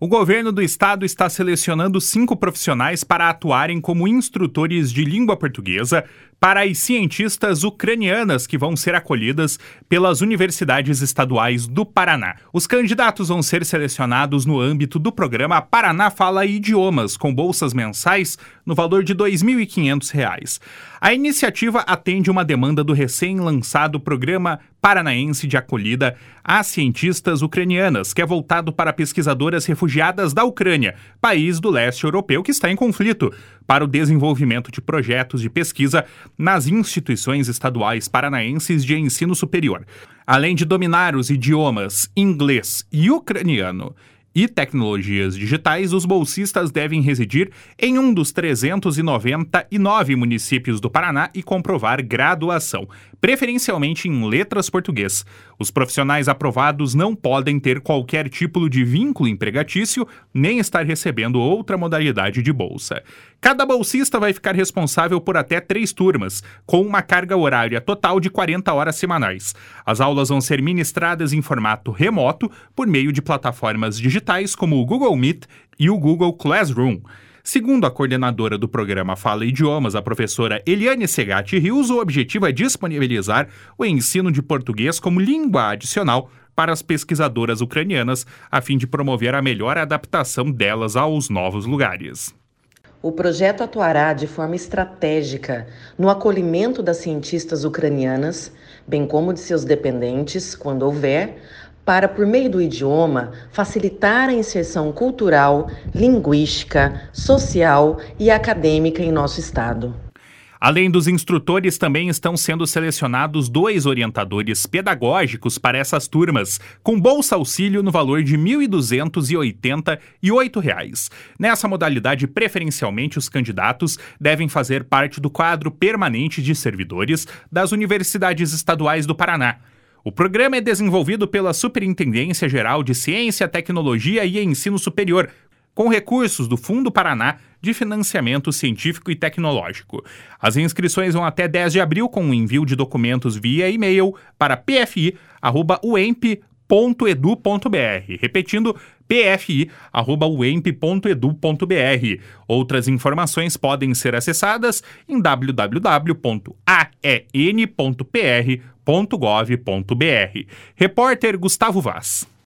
O governo do estado está selecionando 5 profissionais para atuarem como instrutores de língua portuguesa para as cientistas ucranianas que vão ser acolhidas pelas universidades estaduais do Paraná. Os candidatos vão ser selecionados no âmbito do programa Paraná Fala Idiomas, com bolsas mensais no valor de R$ 2.500. A iniciativa atende uma demanda do recém-lançado Programa Paranaense de Acolhida a Cientistas Ucranianas, que é voltado para pesquisadoras refugiadas da Ucrânia, país do leste europeu que está em conflito, para o desenvolvimento de projetos de pesquisa nas instituições estaduais paranaenses de ensino superior. Além de dominar os idiomas inglês e ucraniano e tecnologias digitais, os bolsistas devem residir em um dos 399 municípios do Paraná e comprovar graduação, preferencialmente em letras português. Os profissionais aprovados não podem ter qualquer tipo de vínculo empregatício, nem estar recebendo outra modalidade de bolsa. Cada bolsista vai ficar responsável por até 3 turmas, com uma carga horária total de 40 horas semanais. As aulas vão ser ministradas em formato remoto por meio de plataformas digitais como o Google Meet e o Google Classroom. Segundo a coordenadora do programa Fala Idiomas, a professora Eliane Segatti Rios, o objetivo é disponibilizar o ensino de português como língua adicional para as pesquisadoras ucranianas, a fim de promover a melhor adaptação delas aos novos lugares. O projeto atuará de forma estratégica no acolhimento das cientistas ucranianas, bem como de seus dependentes, quando houver, para, por meio do idioma, facilitar a inserção cultural, linguística, social e acadêmica em nosso estado. Além dos instrutores, também estão sendo selecionados 2 orientadores pedagógicos para essas turmas, com bolsa auxílio no valor de R$ 1.288. Nessa modalidade, preferencialmente, os candidatos devem fazer parte do quadro permanente de servidores das universidades estaduais do Paraná. O programa é desenvolvido pela Superintendência Geral de Ciência, Tecnologia e Ensino Superior, com recursos do Fundo Paraná de Financiamento Científico e Tecnológico. As inscrições vão até 10 de abril com o envio de documentos via e-mail para pfi@uemp.edu.br. Repetindo, pfi@uemp.edu.br. Outras informações podem ser acessadas em www.aen.pr.gov.br. Repórter Gustavo Vaz.